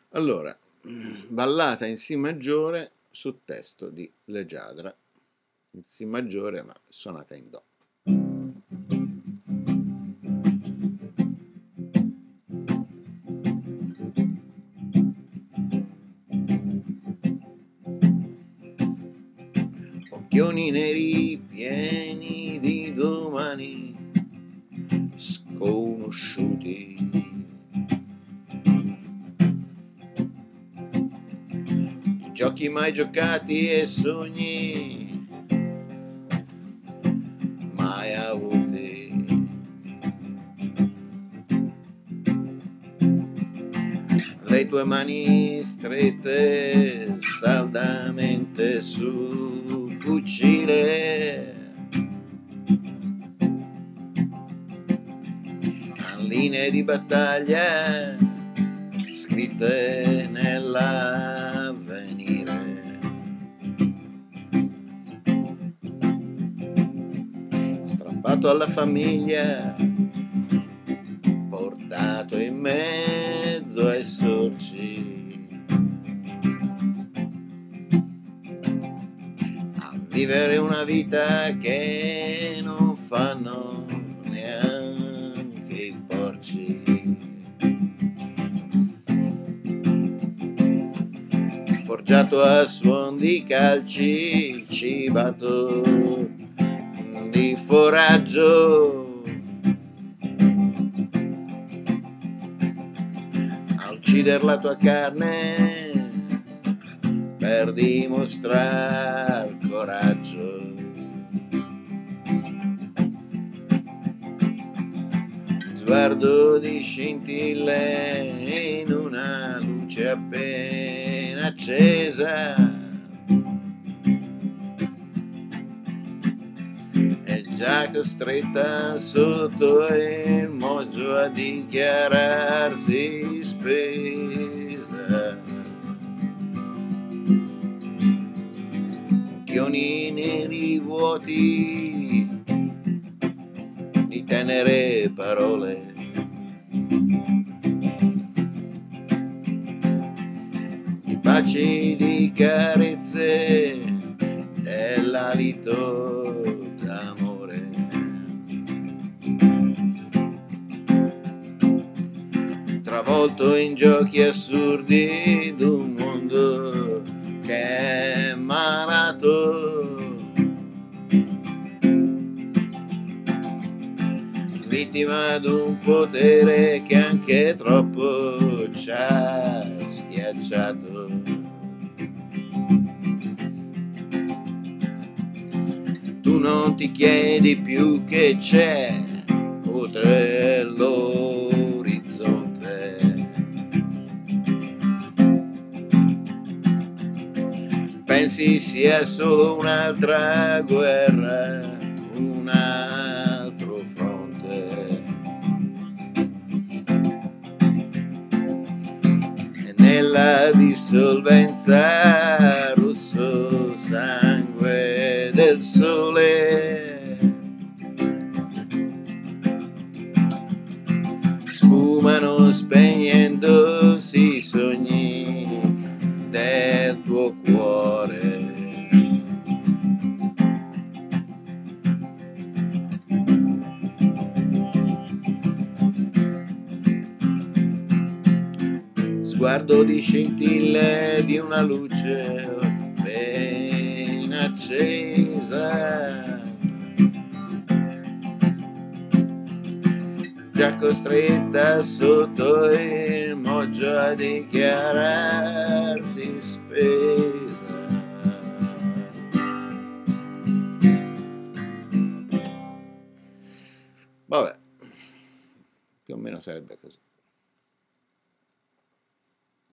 Allora, ballata in Si maggiore su testo di Leggiadra, in Si maggiore ma suonata in Do. Occhioni neri pieni di domani sconosciuti, di giochi mai giocati e sogni mai avuti, le tue mani strette saldamente sul fucile, linee di battaglia scritte nell'avvenire, strappato alla famiglia, portato in mezzo ai sorci, a vivere una vita che non fanno neanche i porci, forgiato a suon di calci, cibato di foraggio, a uccidere la tua carne per dimostrare coraggio, sguardo di scintille in una luce appena accesa, è già costretta sotto il moggio a dichiararsi spesa. Occhioni neri vuoti di tenere parole, di baci, di carezze e l'alito d'amore, travolto in giochi assurdi d'un mondo che è malato, vittima d'un potere che anche troppo ci ha schiacciato. Tu non ti chiedi più che c'è oltre l'orizzonte, pensi sia solo un'altra guerra, un altro fronte, e nella dissolvenza rosso sangue del sole sfumano spegnendosi i sogni del tuo cuore. Sguardo di scintille di una luce appena accesa, già costretta sotto il moggio a dichiararsi spesa. Vabbè, più o meno sarebbe così.